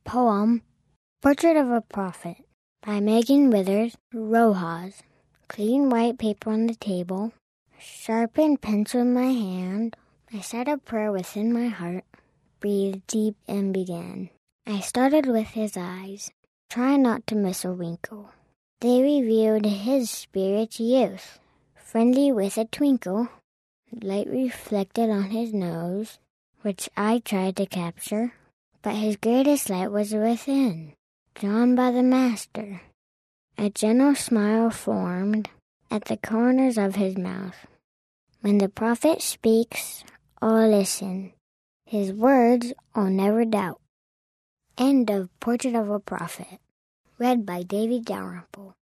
Poem, Portrait of a Prophet, by Megan Withers Rojas. Clean white paper on the table, sharpened pencil in my hand. I said a prayer within my heart, breathed deep and began. I started with his eyes, trying not to miss a wrinkle. They revealed his spirit's youth, friendly with a twinkle. Light reflected on his nose, which I tried to capture, but his greatest light was within, drawn by the Master. A gentle smile formed at the corners of his mouth. When the prophet speaks, I'll listen. His words I'll never doubt. End of Portrait of a Prophet. Read by David Dalrymple.